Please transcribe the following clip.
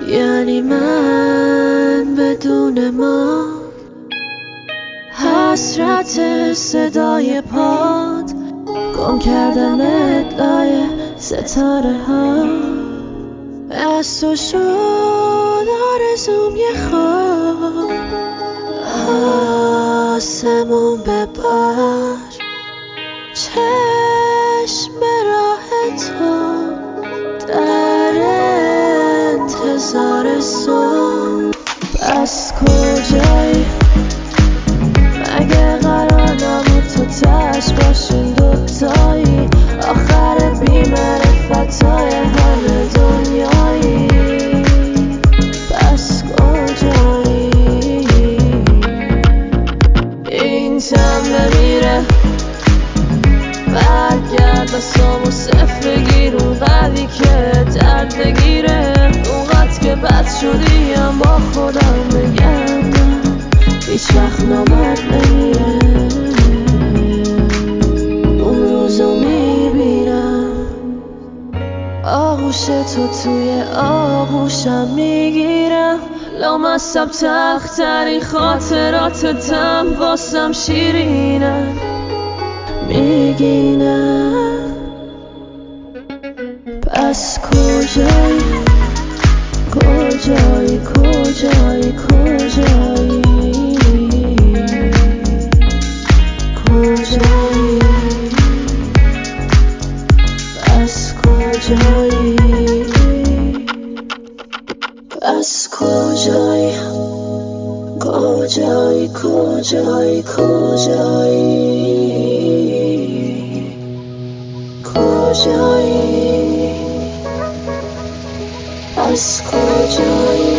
یعنی من بدون ما، حسرت صدای پاد، گم کردمت لای ستاره ها. از تو شد آرزوم یه خواب، آسمون ببر، چشم به راه تو در انتظار صبح. پس کجایی؟ مگه قرار نبود تو تش باشین دوتایی؟ آخر بی‌معرفتای همه دنیایی. پس کجایی؟ این تم بمیره، برگرد بسامو صفر بگیر، اونقدری که درد بگیره، اونقدر که بد شدیم با خودم بگم نه، هیچ وقت نامرد نمیره. اون روزو میبینم، آغوش تو توی آغوشم میگیرم، لامصب تخترین خاطراتتم واسم شیرینه میگینه. پس کجایی؟ کجایی؟ کجایی؟ کجایی؟ کجایی؟ پس کجایی؟ پس کجایی؟ کجایی؟ کجایی؟ کجایی؟ پس کجایی؟